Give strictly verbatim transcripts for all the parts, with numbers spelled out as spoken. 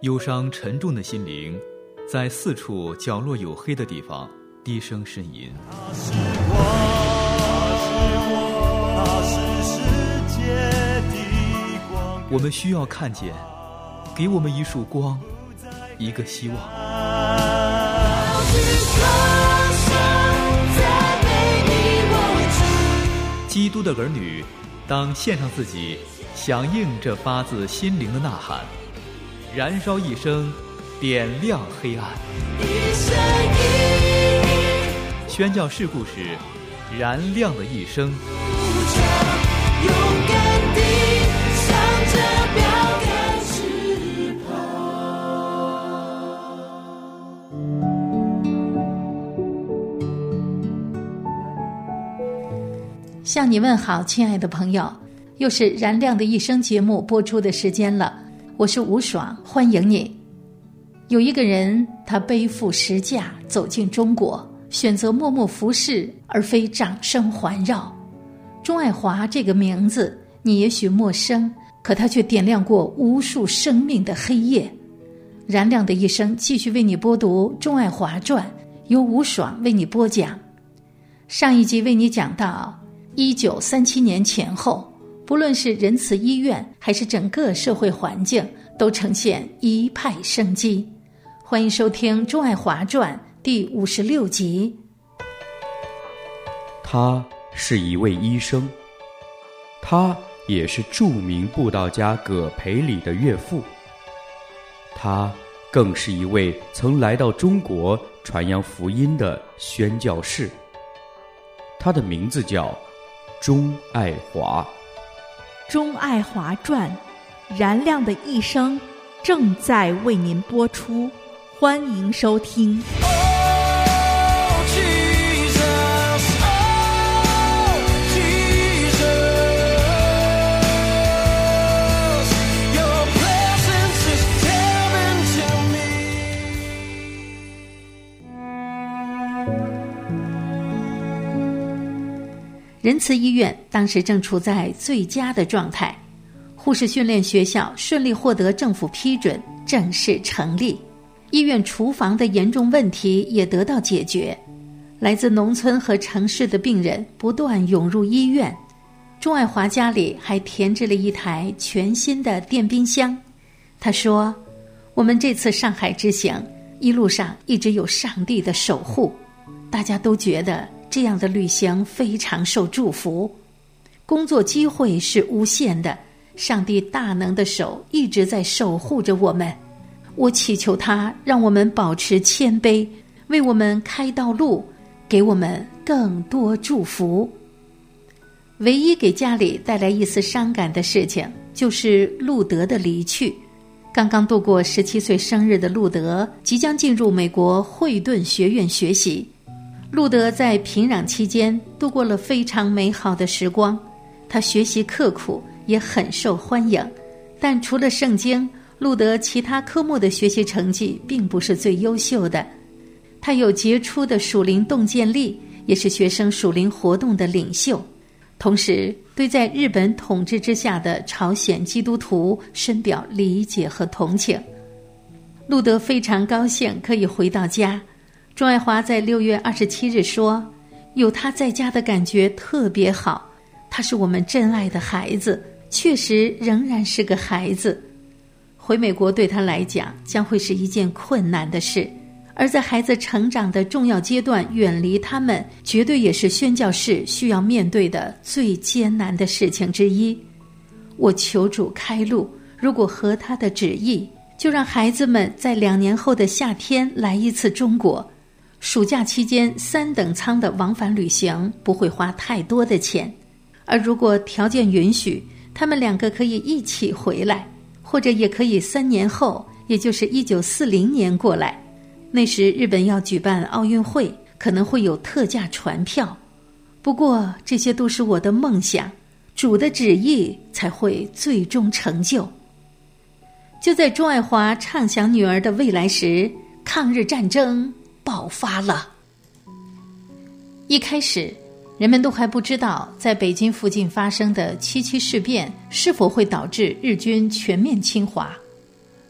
忧伤沉重的心灵在四处角落有黑的地方低声呻吟。 他是我，他是世界的光。 我们需要看见，给我们一束光，一个希望。基督的儿女当献上自己，响应这发自心灵的呐喊，燃烧一生，点亮黑暗。宣教士故事，燃亮的一生。 勇敢地向着标杆直跑。 向你问好，亲爱的朋友，又是燃亮的一生节目播出的时间了。我是吴爽，欢迎你。有一个人，他背负十架走进中国，选择默默服侍，而非掌声环绕。钟爱华这个名字你也许陌生，可他却点亮过无数生命的黑夜。燃亮的一生继续为你播读《钟爱华传》，由吴爽为你播讲。上一集为你讲到一九三七年前后，不论是仁慈医院还是整个社会环境，都呈现一派生机。欢迎收听《钟爱华传》第五十六集。 他是一位医生，他也是著名布道家葛培理的岳父，他更是一位曾来到中国传扬福音的宣教士。他的名字叫钟爱华。 钟爱华传，燃亮的一生正在为您播出，欢迎收听。 仁慈医院当时正处在最佳的状态，护士训练学校顺利获得政府批准，正式成立。医院厨房的严重问题也得到解决，来自农村和城市的病人不断涌入医院。钟爱华家里还添置了一台全新的电冰箱。他说，我们这次上海之行，一路上一直有上帝的守护，大家都觉得这样的旅行非常受祝福。工作机会是无限的，上帝大能的手一直在守护着我们。我祈求他让我们保持谦卑，为我们开道路，给我们更多祝福。唯一给家里带来一丝伤感的事情，就是路德的离去。刚刚度过十七岁生日的路德，即将进入美国惠顿学院学习。路德在平壤期间度过了非常美好的时光，他学习刻苦，也很受欢迎。但除了圣经，路德其他科目的学习成绩并不是最优秀的。他有杰出的属灵洞见力，也是学生属灵活动的领袖，同时对在日本统治之下的朝鲜基督徒深表理解和同情。路德非常高兴可以回到家。钟爱华在六月二十七日说，有他在家的感觉特别好，他是我们真爱的孩子，确实仍然是个孩子。回美国对他来讲将会是一件困难的事，而在孩子成长的重要阶段远离他们，绝对也是宣教士需要面对的最艰难的事情之一。我求主开路，如果合他的旨意，就让孩子们在两年后的夏天来一次中国。暑假期间三等舱的往返旅行不会花太多的钱，而如果条件允许，他们两个可以一起回来，或者也可以三年后，也就是一九四零年过来。那时日本要举办奥运会，可能会有特价船票。不过这些都是我的梦想，主的旨意才会最终成就。就在钟爱华畅想女儿的未来时，抗日战争爆发了。一开始人们都还不知道在北京附近发生的七七事变是否会导致日军全面侵华。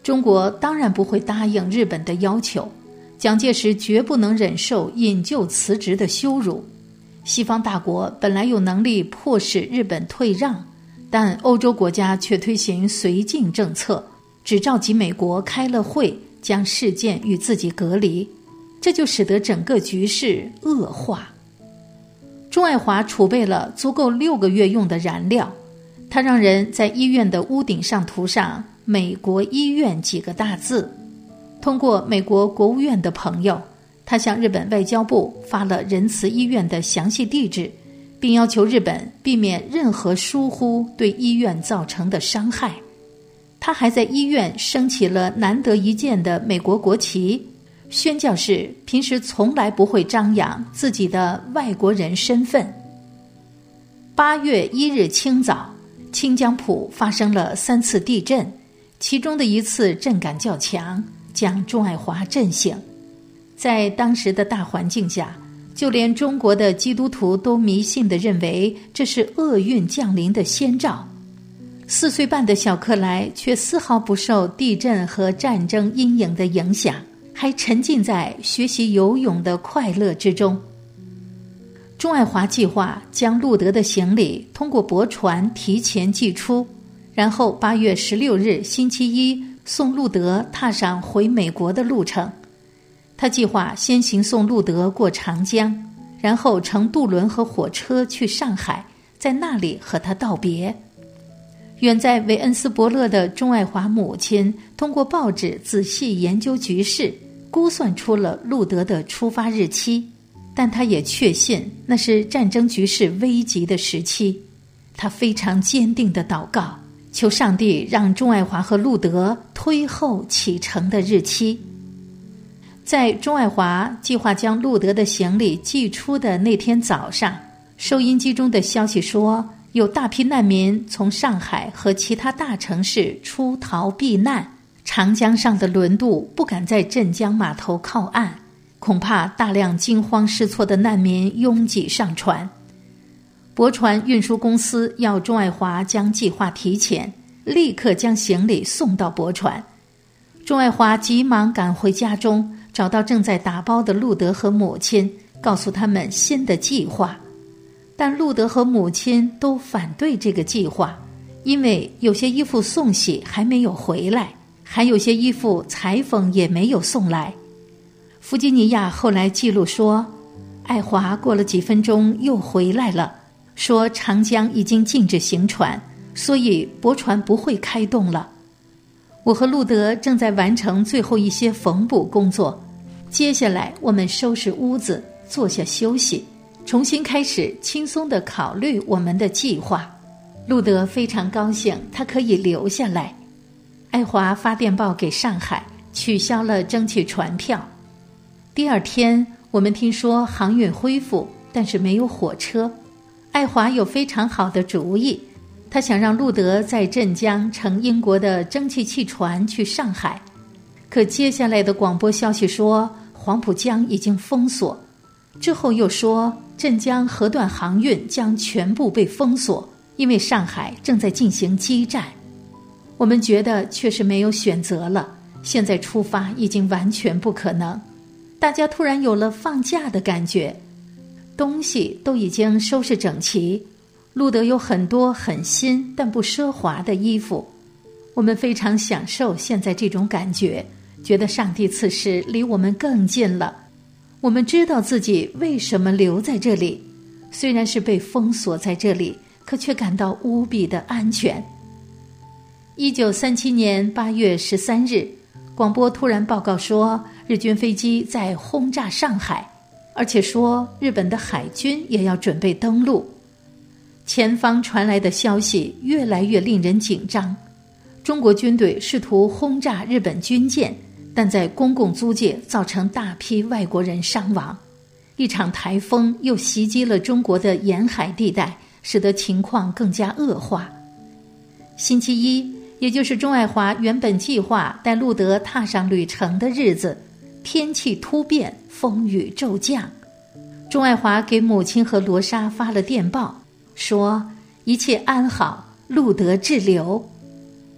中国当然不会答应日本的要求，蒋介石绝不能忍受引咎辞职的羞辱。西方大国本来有能力迫使日本退让，但欧洲国家却推行绥靖政策，只召集美国开了会，将事件与自己隔离，这就使得整个局势恶化。钟爱华储备了足够六个月用的燃料，他让人在医院的屋顶上涂上美国医院几个大字。通过美国国务院的朋友，他向日本外交部发了仁慈医院的详细地址，并要求日本避免任何疏忽对医院造成的伤害。他还在医院升起了难得一见的美国国旗，宣教士平时从来不会张扬自己的外国人身份。八月一日清早，清江浦发生了三次地震，其中的一次震感较强，将钟爱华震醒。在当时的大环境下，就连中国的基督徒都迷信地认为这是厄运降临的先兆。四岁半的小克莱却丝毫不受地震和战争阴影的影响，还沉浸在学习游泳的快乐之中。钟爱华计划将路德的行李通过驳船提前寄出，然后八月十六日星期一送路德踏上回美国的路程。他计划先行送路德过长江，然后乘渡轮和火车去上海，在那里和他道别。远在韦恩斯伯勒的钟爱华母亲通过报纸仔细研究局势，估算出了路德的出发日期，但他也确信那是战争局势危急的时期。他非常坚定地祷告，求上帝让钟爱华和路德推后启程的日期。在钟爱华计划将路德的行李寄出的那天早上，收音机中的消息说，有大批难民从上海和其他大城市出逃避难，长江上的轮渡不敢在镇江码头靠岸，恐怕大量惊慌失措的难民拥挤上船。驳船运输公司要钟爱华将计划提前，立刻将行李送到驳船。钟爱华急忙赶回家中，找到正在打包的路德和母亲，告诉他们新的计划。但路德和母亲都反对这个计划，因为有些衣服送洗还没有回来，还有些衣服裁缝也没有送来。弗吉尼亚后来记录说，爱华过了几分钟又回来了，说长江已经禁止行船，所以驳船不会开动了。我和路德正在完成最后一些缝补工作，接下来我们收拾屋子，坐下休息，重新开始轻松地考虑我们的计划。路德非常高兴，他可以留下来。爱华发电报给上海，取消了蒸汽船票。第二天，我们听说航运恢复，但是没有火车。爱华有非常好的主意，他想让路德在镇江乘英国的蒸汽汽船去上海。可接下来的广播消息说，黄浦江已经封锁，之后又说镇江河段航运将全部被封锁，因为上海正在进行激战。我们觉得确实没有选择了，现在出发已经完全不可能。大家突然有了放假的感觉，东西都已经收拾整齐。路德有很多很新但不奢华的衣服，我们非常享受现在这种感觉，觉得上帝此时离我们更近了。我们知道自己为什么留在这里，虽然是被封锁在这里，可却感到无比的安全。一九三七年八月十三日，广播突然报告说，日军飞机在轰炸上海，而且说日本的海军也要准备登陆。前方传来的消息越来越令人紧张，中国军队试图轰炸日本军舰，但在公共租界造成大批外国人伤亡。一场台风又袭击了中国的沿海地带，使得情况更加恶化。星期一，也就是钟爱华原本计划带路德踏上旅程的日子，天气突变，风雨骤降。钟爱华给母亲和罗莎发了电报，说一切安好，路德滞留。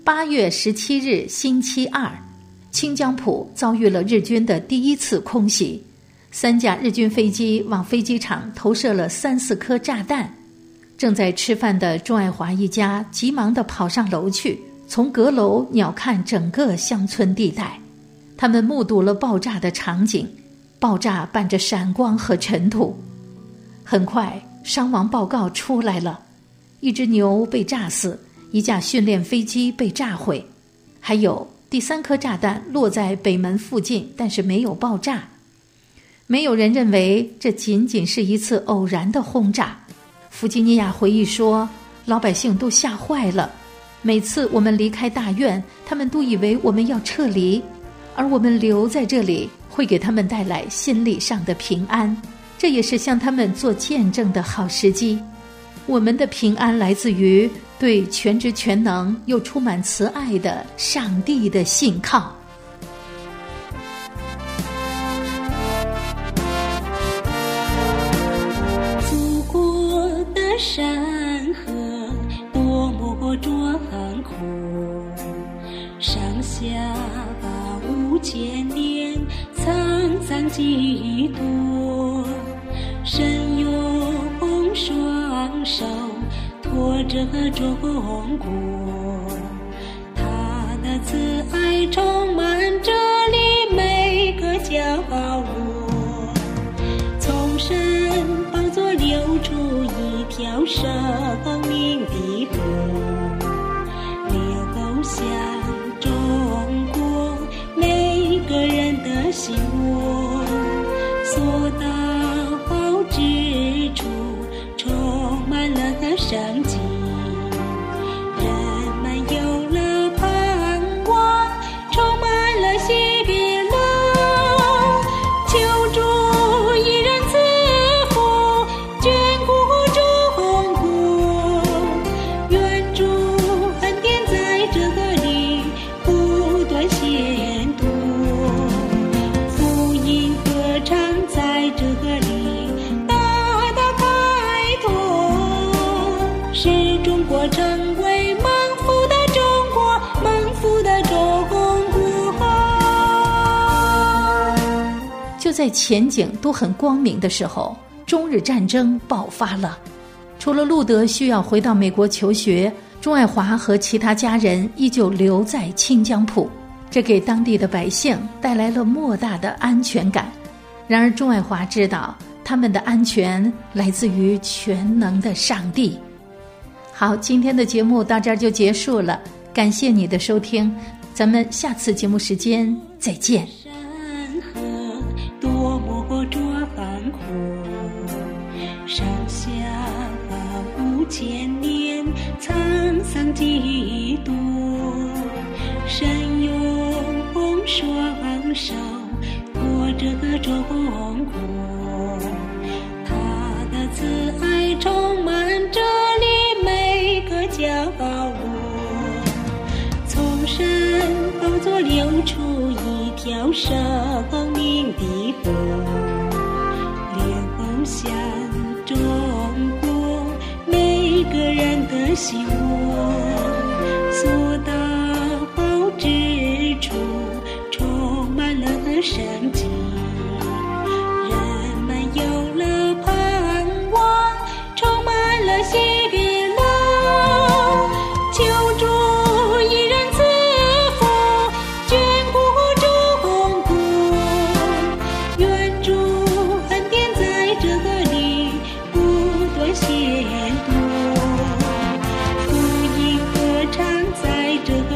八月十七日星期二，清江浦遭遇了日军的第一次空袭，三架日军飞机往飞机场投射了三四颗炸弹。正在吃饭的钟爱华一家急忙地跑上楼去，从阁楼鸟瞰整个乡村地带。他们目睹了爆炸的场景，爆炸伴着闪光和尘土。很快伤亡报告出来了，一只牛被炸死，一架训练飞机被炸毁，还有第三颗炸弹落在北门附近，但是没有爆炸。没有人认为这仅仅是一次偶然的轰炸。弗吉尼亚回忆说，老百姓都吓坏了，每次我们离开大院，他们都以为我们要撤离，而我们留在这里会给他们带来心理上的平安，这也是向他们做见证的好时机。我们的平安来自于对全知全能又充满慈爱的上帝的信靠。 祖国的山河多么壮阔，上下五千年沧桑几多，神用双手托着中国，他的慈爱充满这里每个角落，从神宝座流出一条生命的河，流向中国每个人的心窝，所到之处充满了生机，人们有了盼望，充满了喜乐，求主一人赐福，眷顾中国，愿主恩典在这里不断显多，福音歌唱在这里使中国成为蒙福的中国，蒙福的中国。 就在前景都很光明的时候，中日战争爆发了。除了路德需要回到美国求学，钟爱华和其他家人依旧留在清江浦，这给当地的百姓带来了莫大的安全感。然而钟爱华知道，他们的安全来自于全能的上帝。好，今天的节目到这儿就结束了，感谢你的收听，咱们下次节目时间再见。 山河多么壮阔，上下五千年沧桑几多，神用双手托着中国，他的慈爱充满这里每个角落，从神宝座流出一条生命的河，流向中国每个人的心窝，所到之处充满了生机，人们有了盼望，充满了喜乐，求主一人赐福，眷顾中国，愿主恩典在这里不断显多，福音歌唱在这